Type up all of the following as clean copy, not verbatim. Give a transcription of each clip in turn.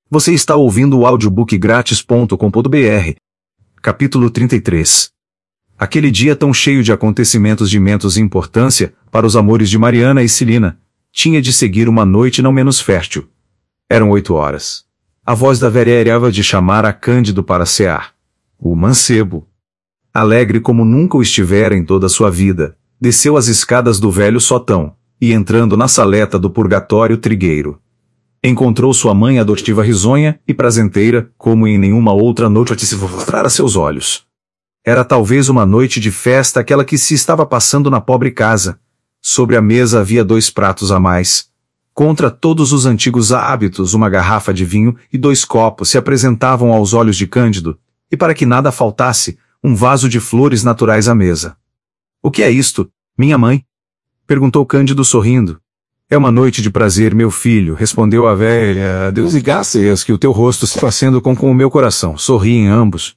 Você está ouvindo o audiobookgratis.com.br. Capítulo 33. Aquele dia tão cheio de acontecimentos de imensa importância, para os amores de Mariana e Celina, tinha de seguir uma noite não menos fértil. Eram 8 horas. A voz da velha era de chamar a Cândido para cear. O mancebo, alegre como nunca o estivera em toda a sua vida, desceu as escadas do velho sotão, e entrando na saleta do purgatório trigueiro, encontrou sua mãe adotiva risonha e prazenteira, como em nenhuma outra noite se mostrar a seus olhos. Era talvez uma noite de festa aquela que se estava passando na pobre casa. Sobre a mesa havia 2 pratos a mais. Contra todos os antigos hábitos, uma garrafa de vinho e 2 copos se apresentavam aos olhos de Cândido, e para que nada faltasse, um vaso de flores naturais à mesa. "O que é isto, minha mãe?" perguntou Cândido sorrindo. "É uma noite de prazer, meu filho", respondeu a velha. "Deus e graças que o teu rosto se fazendo com o meu coração." Sorriem ambos.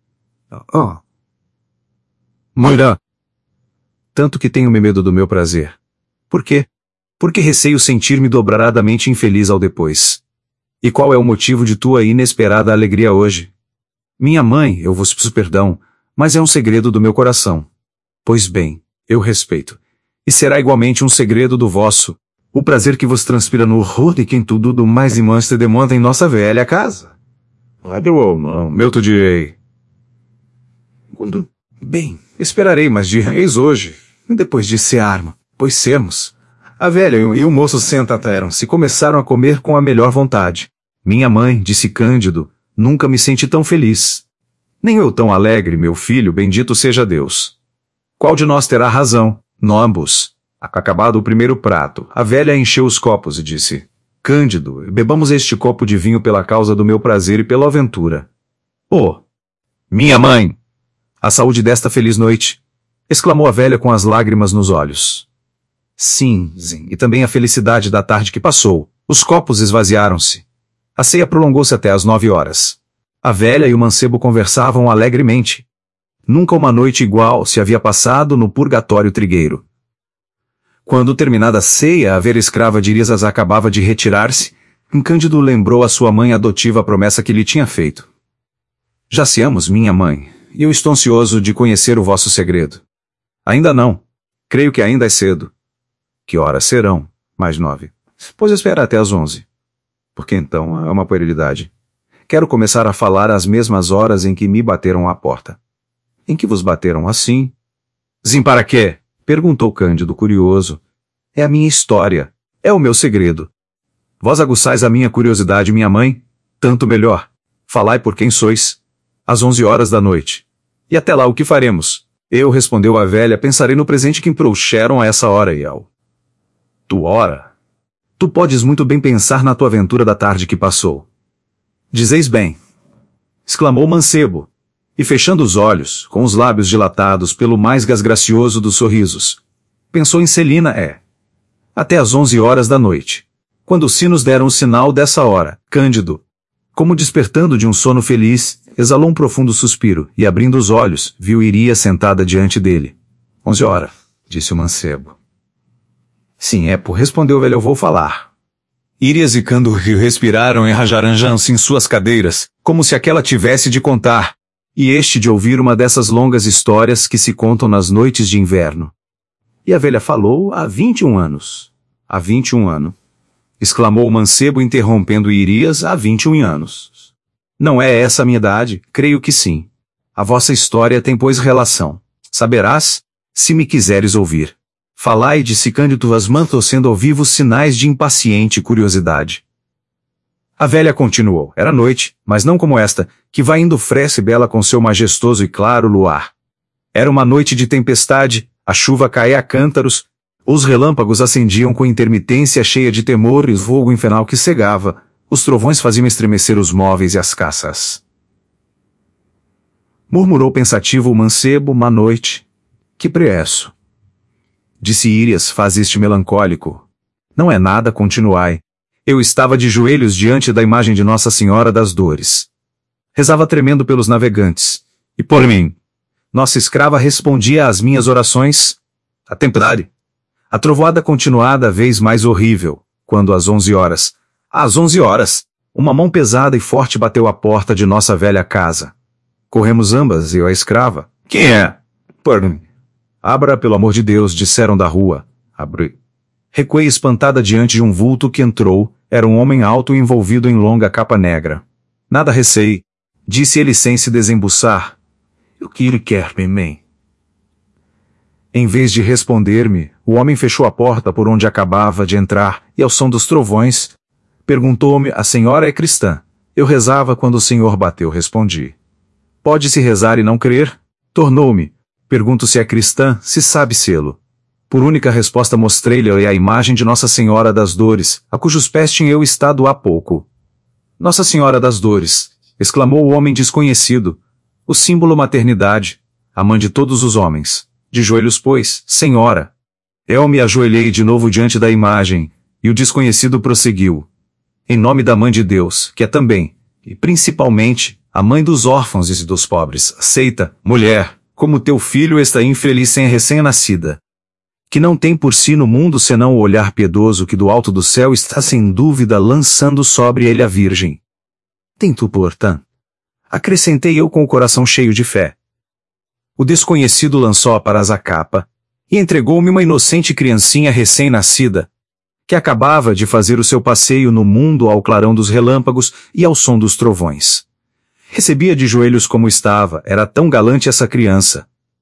Moirã. "Tanto que tenho medo do meu prazer." "Por quê?" "Porque receio sentir-me dobradamente infeliz ao depois." "E qual é o motivo de tua inesperada alegria hoje?" "Minha mãe, eu vos peço perdão, mas é um segredo do meu coração." "Pois bem, eu respeito. E será igualmente um segredo do vosso. O prazer que vos transpira no horror e quem tudo do mais imanso demanda em nossa velha casa." "Meu tu direi." "Quando... Bem, esperarei mais dias hoje, depois de cearmos, pois sermos." A velha e o moço sentaram-se e começaram a comer com a melhor vontade. "Minha mãe", disse Cândido, "nunca me senti tão feliz. Nem eu tão alegre, meu filho, bendito seja Deus." "Qual de nós terá razão?" "Ambos." Acabado o primeiro prato, a velha encheu os copos e disse: "Cândido, bebamos este copo de vinho pela causa do meu prazer e pela aventura." "Oh, minha mãe! A saúde desta feliz noite!" exclamou a velha com as lágrimas nos olhos. Sim, e também a felicidade da tarde que passou." Os copos esvaziaram-se. A ceia prolongou-se até às 9 horas. A velha e o mancebo conversavam alegremente. Nunca uma noite igual se havia passado no purgatório trigueiro. Quando terminada a ceia, a velha escrava de Irisas acabava de retirar-se, Cândido lembrou à sua mãe adotiva a promessa que lhe tinha feito. "Já ceamos, minha mãe, e eu estou ansioso de conhecer o vosso segredo." "Ainda não. Creio que ainda é cedo." "Que horas serão?" "Mais 9. "Pois espera até às 11. "Porque então é uma puerilidade. Quero começar a falar às mesmas horas em que me bateram à porta." "Em que vos bateram assim?" "Zim para quê?" perguntou Cândido curioso. "É a minha história. É o meu segredo." "Vós aguçais a minha curiosidade, minha mãe? Tanto melhor. Falai por quem sois." "Às 11 horas da noite." "E até lá o que faremos?" "Eu", respondeu a velha, "pensarei no presente que me trouxeram a essa hora e ao... Tu ora? Tu podes muito bem pensar na tua aventura da tarde que passou." "Dizeis bem," exclamou o mancebo, e fechando os olhos, com os lábios dilatados pelo mais gracioso dos sorrisos, pensou em Celina. Até às 11 horas da noite. Quando os sinos deram o sinal dessa hora, Cândido, como despertando de um sono feliz, exalou um profundo suspiro, e abrindo os olhos, viu Iria sentada diante dele. 11 horas, disse o mancebo. "Sim, respondeu o velho, eu vou falar." Irias e Cândido respiraram e rajaranjam-se em suas cadeiras, como se aquela tivesse de contar, e este de ouvir uma dessas longas histórias que se contam nas noites de inverno. "E a velha falou há 21 anos. "Há 21 anos. Exclamou o mancebo interrompendo Irias. "Há 21 anos. Não é essa a minha idade? Creio que sim. A vossa história tem pois relação. Saberás, se me quiseres ouvir." "Falai", disse Cândido, asmantocendo ao vivo sinais de impaciente curiosidade. A velha continuou. Era noite, mas não como esta, que vai indo fresca e bela com seu majestoso e claro luar. Era uma noite de tempestade, a chuva caía a cântaros, os relâmpagos acendiam com intermitência cheia de temor e o fogo infernal que cegava, os trovões faziam estremecer os móveis e as caças. Murmurou pensativo o mancebo, "Má noite. Que preço." Disse Irias, "Faz este melancólico." "Não é nada, continuai. Eu estava de joelhos diante da imagem de Nossa Senhora das Dores. Rezava tremendo pelos navegantes, e por mim. Nossa escrava respondia às minhas orações. A tempestade. A trovoada continuada vez mais horrível, quando às 11 horas. Às 11 horas, Uma mão pesada e forte bateu à porta de nossa velha casa. Corremos ambas, eu e a escrava. Quem é? Perdão. Abra, pelo amor de Deus, disseram da rua. Abri. Recuei espantada diante de um vulto que entrou. Era um homem alto e envolvido em longa capa negra. Nada receei, disse ele sem se desembuçar. O que ele quer, mãe? Em vez de responder-me, o homem fechou a porta por onde acabava de entrar e, ao som dos trovões, perguntou-me: a senhora é cristã? Eu rezava quando o senhor bateu, respondi. Pode-se rezar e não crer? Tornou-me. Pergunto se é cristã, se sabe sê-lo. Por única resposta mostrei-lhe a imagem de Nossa Senhora das Dores, a cujos pés tinha eu estado há pouco. Nossa Senhora das Dores, exclamou o homem desconhecido, o símbolo maternidade, a mãe de todos os homens. De joelhos, pois, Senhora. Eu me ajoelhei de novo diante da imagem, e o desconhecido prosseguiu. Em nome da Mãe de Deus, que é também, e principalmente, a mãe dos órfãos e dos pobres, aceita, mulher, como teu filho está infeliz sem recém-nascida, que não tem por si no mundo senão o olhar piedoso que do alto do céu está sem dúvida lançando sobre ele a Virgem. Tem tu, portanto? Acrescentei eu com o coração cheio de fé. O desconhecido lançou para a capa, e entregou-me uma inocente criancinha recém-nascida, que acabava de fazer o seu passeio no mundo ao clarão dos relâmpagos e ao som dos trovões. Recebia de joelhos como estava, era tão galante essa criança.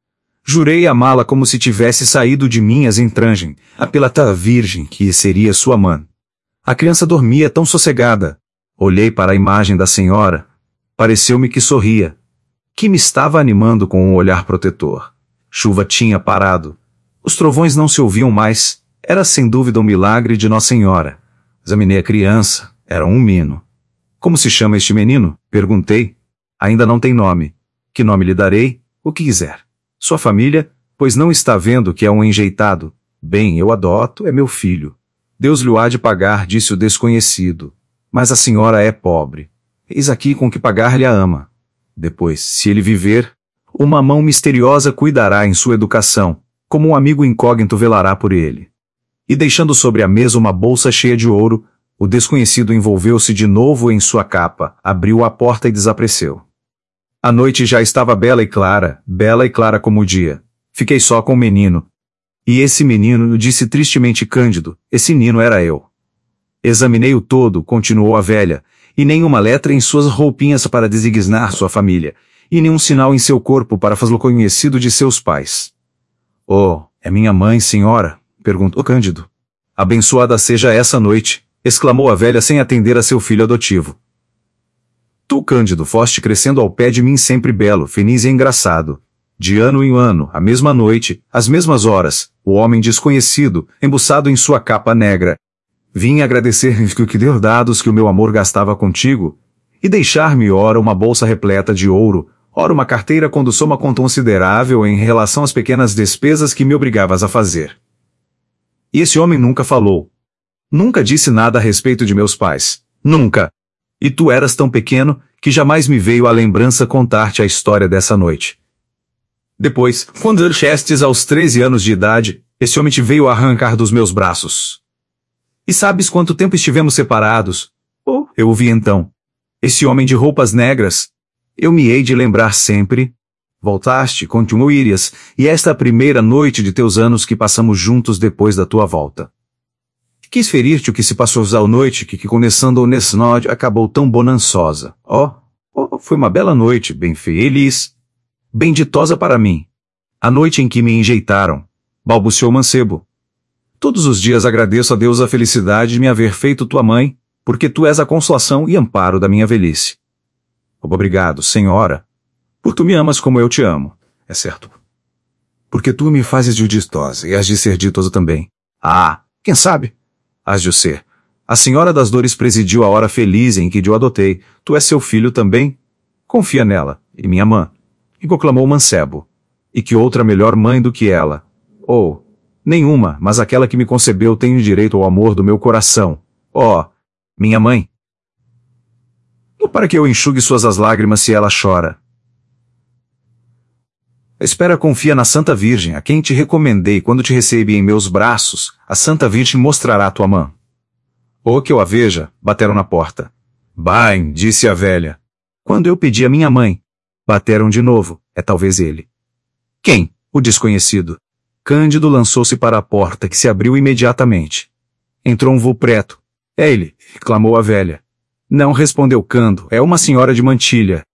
Jurei amá-la como se tivesse saído de minhas entranhas, a pelata virgem que seria sua mãe. A criança dormia tão sossegada. Olhei para a imagem da senhora. Pareceu-me que sorria, que me estava animando com um olhar protetor. Chuva tinha parado. Os trovões não se ouviam mais. Era sem dúvida um milagre de Nossa Senhora. Examinei a criança. Era um menino. Como se chama este menino? Perguntei. Ainda não tem nome. Que nome lhe darei? O que quiser. Sua família, pois não está vendo que é um enjeitado. Bem, eu adoto, é meu filho. Deus lhe há de pagar, disse o desconhecido. Mas a senhora é pobre. Eis aqui com que pagar-lhe a ama. Depois, se ele viver, uma mão misteriosa cuidará em sua educação, como um amigo incógnito velará por ele. E deixando sobre a mesa uma bolsa cheia de ouro, o desconhecido envolveu-se de novo em sua capa, abriu a porta e desapareceu. A noite já estava bela e clara como o dia. Fiquei só com o menino. E esse menino, disse tristemente Cândido, esse menino era eu. Examinei-o todo, continuou a velha, e nenhuma letra em suas roupinhas para designar sua família, e nenhum sinal em seu corpo para fazê-lo conhecido de seus pais. Oh, é minha mãe, senhora? Perguntou Cândido. Abençoada seja essa noite, exclamou a velha sem atender a seu filho adotivo. Tu, Cândido, foste crescendo ao pé de mim sempre belo, feliz e engraçado. De ano em ano, a mesma noite, às mesmas horas, o homem desconhecido, embuçado em sua capa negra, vim agradecer-me que deu dados que o meu amor gastava contigo, e deixar-me ora uma bolsa repleta de ouro, ora uma carteira com soma considerável em relação às pequenas despesas que me obrigavas a fazer. E esse homem nunca falou. Nunca disse nada a respeito de meus pais. Nunca. E tu eras tão pequeno, que jamais me veio à lembrança contar-te a história dessa noite. Depois, quando chestes aos 13 anos de idade, esse homem te veio arrancar dos meus braços. E sabes quanto tempo estivemos separados? Oh, eu o vi então. Esse homem de roupas negras. Eu me hei de lembrar sempre. Voltaste, continuou Írias, e esta é a primeira noite de teus anos que passamos juntos depois da tua volta. Quis ferir-te o que se passou à noite, que começando nesse nódio acabou tão bonançosa. Foi uma bela noite, bem feliz, bem ditosa para mim. A noite em que me enjeitaram, balbuciou o mancebo. Todos os dias agradeço a Deus a felicidade de me haver feito tua mãe, porque tu és a consolação e amparo da minha velhice. Obrigado, senhora, por tu me amas como eu te amo, é certo. Porque tu me fazes de ditosa e has de ser ditosa também. Ah, quem sabe? Has de ser. A senhora das dores presidiu a hora feliz em que eu adotei. Tu és seu filho também? Confia nela, e minha mãe. E proclamou o mancebo. E que outra melhor mãe do que ela? Oh, nenhuma, mas aquela que me concebeu tem o direito ao amor do meu coração. Oh, minha mãe. Ou para que eu enxugue suas as lágrimas se ela chora. Espera, confia na Santa Virgem, a quem te recomendei quando te recebi em meus braços, a Santa Virgem mostrará tua mão. Ou que eu a veja, bateram na porta. Bem, disse a velha. Quando eu pedi a minha mãe. Bateram de novo, é talvez ele. Quem? O desconhecido. Cândido lançou-se para a porta que se abriu imediatamente. Entrou um vulto preto. É ele, clamou a velha. Não respondeu Cândido, é uma senhora de mantilha.